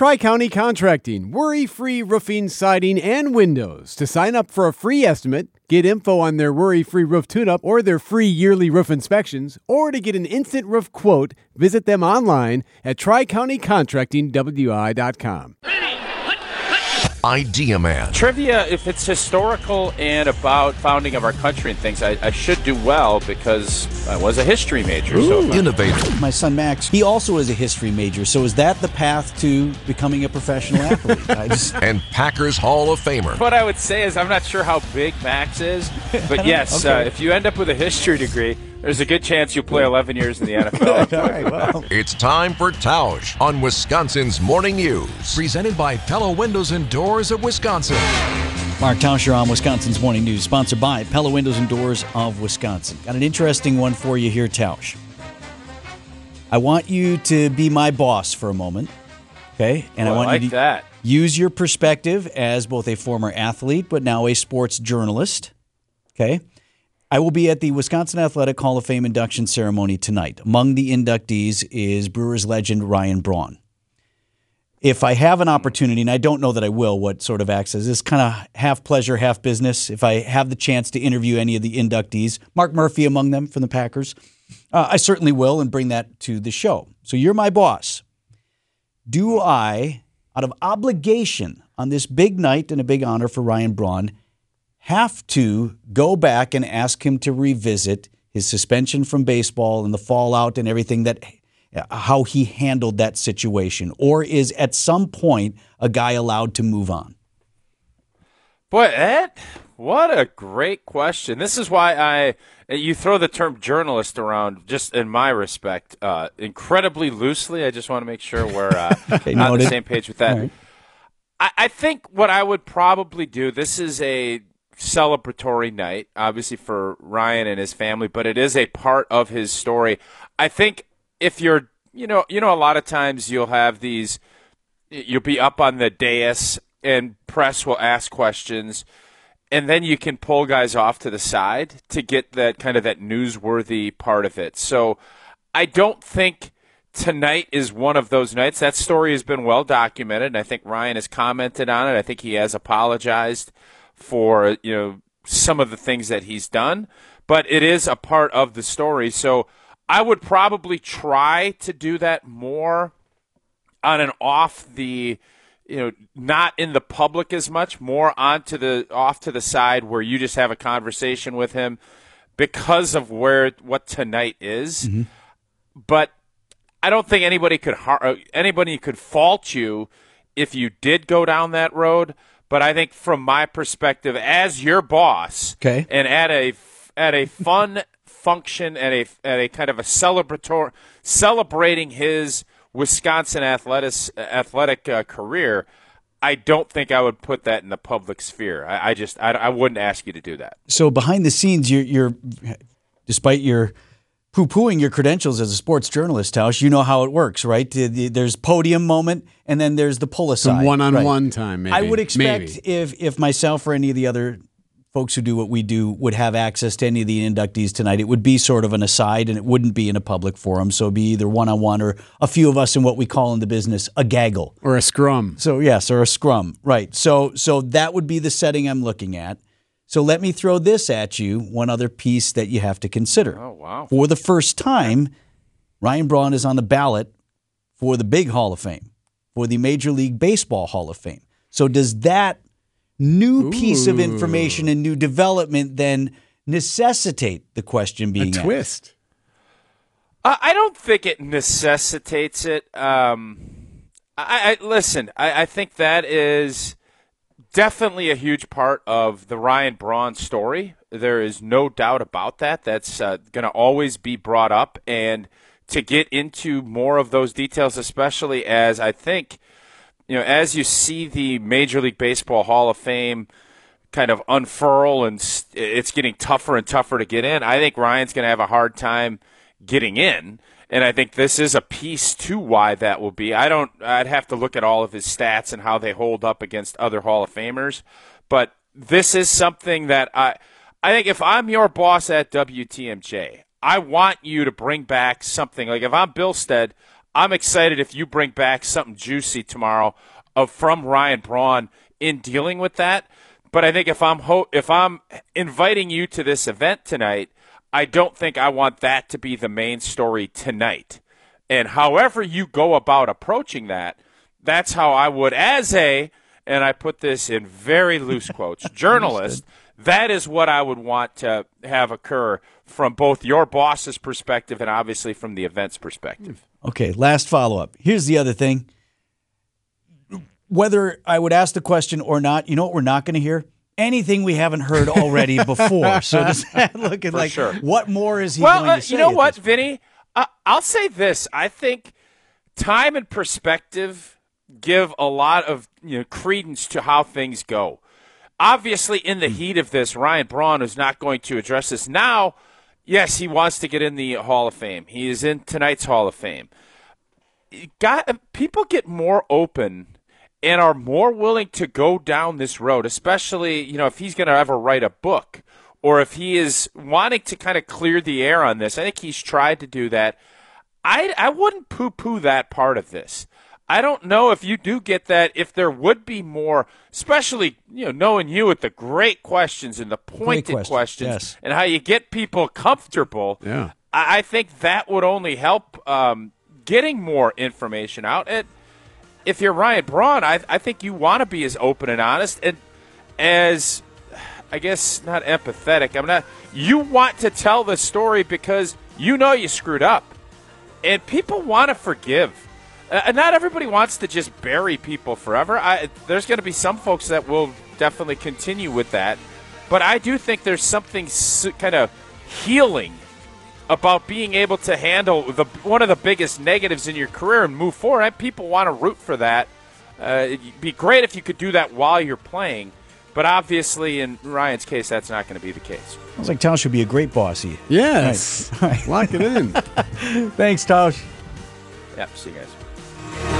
Tri-County Contracting, worry-free roofing, siding, and windows. To sign up for a free estimate, get info on their worry-free roof tune-up or their free yearly roof inspections, or to get an instant roof quote, visit them online at tricountycontractingwi.com. Idea Man. Trivia, if it's historical and about founding of our country and things, I should do well because I was a history major. So innovative. My son Max, he also is a history major. So is that the path to becoming a professional athlete? And Packers Hall of Famer. What I would say is I'm not sure how big Max is, but yes, okay. If you end up with a history degree, there's a good chance you'll play 11 years in the NFL. All right, well. It's time for Tausch on Wisconsin's Morning News. Presented by Pella Windows and Doors of Wisconsin. Mark Tauscher on Wisconsin's Morning News, sponsored by Pella Windows and Doors of Wisconsin. Got an interesting one for you here, Tausch. I want you to be my boss for a moment, okay? And I want you to use your perspective as both a former athlete but now a sports journalist, okay? I will be at the Wisconsin Athletic Hall of Fame induction ceremony tonight. Among the inductees is Brewers legend Ryan Braun. If I have an opportunity, and I don't know that I will, what sort of acts as this kind of half pleasure, half business. If I have the chance to interview any of the inductees, Mark Murphy among them from the Packers, I certainly will and bring that to the show. So you're my boss. Do I, out of obligation on this big night and a big honor for Ryan Braun, have to go back and ask him to revisit his suspension from baseball and the fallout and everything how he handled that situation? Or is at some point a guy allowed to move on? Boy, Ed, what a great question. This is why you throw the term journalist around, just in my respect, incredibly loosely. I just want to make sure we're on the same page with that. Right. I think what I would probably do, this is a celebratory night, obviously for Ryan and his family, but it is a part of his story. I think if you're, a lot of times you'll be up on the dais and press will ask questions, and then you can pull guys off to the side to get that kind of that newsworthy part of it. So I don't think tonight is one of those nights. That story has been well documented, and I think Ryan has commented on it. I think he has apologized for some of the things that he's done, but it is a part of the story. So I would probably try to do that more on and off the, not in the public as much, more off to the side where you just have a conversation with him because of what tonight is. Mm-hmm. But I don't think anybody could fault you if you did go down that road. But I think from my perspective as your boss, okay, and at a fun function, at a kind of a celebrating his Wisconsin athletic career, I don't think I would put that in the public sphere. I wouldn't ask you to do that. So behind the scenes, you're despite your poo-pooing your credentials as a sports journalist, Tausch, you know how it works, right? There's podium moment, and then there's the pull aside. Some one-on-one time, maybe. I would expect if myself or any of the other folks who do what we do would have access to any of the inductees tonight, it would be sort of an aside, and it wouldn't be in a public forum. So it would be either one-on-one or a few of us in what we call in the business a gaggle. Or a scrum. So, yes, or a scrum, right. So that would be the setting I'm looking at. So let me throw this at you, one other piece that you have to consider. Oh, wow. For the first time, Ryan Braun is on the ballot for the big Hall of Fame, for the Major League Baseball Hall of Fame. So does that new piece of information and new development then necessitate the question being asked? A twist. I don't think it necessitates it. Listen, I think that is definitely a huge part of the Ryan Braun story. There is no doubt about that. That's going to always be brought up. And to get into more of those details, especially as I think, as you see the Major League Baseball Hall of Fame kind of unfurl and it's getting tougher and tougher to get in, I think Ryan's going to have a hard time getting in. And I think this is a piece to why that will be. I'd have to look at all of his stats and how they hold up against other Hall of Famers. But this is something that I think if I'm your boss at WTMJ, I want you to bring back something. Like if I'm Bill Stead, I'm excited if you bring back something juicy tomorrow from Ryan Braun in dealing with that. But I think if I'm inviting you to this event tonight, I don't think I want that to be the main story tonight. And however you go about approaching that, that's how I would, as and I put this in very loose quotes, journalist, that is what I would want to have occur from both your boss's perspective and obviously from the event's perspective. Okay, last follow-up. Here's the other thing. Whether I would ask the question or not, you know what we're not going to hear? Anything we haven't heard already before. So does that look at like, sure. What more is he going to say? You know what, Vinny? I'll say this. I think time and perspective give a lot of credence to how things go. Obviously, in the heat of this, Ryan Braun is not going to address this. Now, yes, he wants to get in the Hall of Fame. He is in tonight's Hall of Fame. People get more open and are more willing to go down this road, especially, if he's going to ever write a book or if he is wanting to kind of clear the air on this. I think he's tried to do that. I wouldn't poo-poo that part of this. I don't know if you do get that, if there would be more, especially, knowing you with the great questions and the pointed questions yes. and how you get people comfortable. Yeah. I think that would only help getting more information out. And if you're Ryan Braun, I think you want to be as open and honest and as, I guess, not empathetic. You want to tell the story because you know you screwed up. And people want to forgive. Not everybody wants to just bury people forever. There's going to be some folks that will definitely continue with that. But I do think there's something kind of healing about being able to handle one of the biggest negatives in your career and move forward. People want to root for that. It'd be great if you could do that while you're playing. But obviously, in Ryan's case, that's not going to be the case. Sounds like Tausch would be a great boss. Yes. All right. Lock it in. Thanks, Tausch. Yep. See you guys.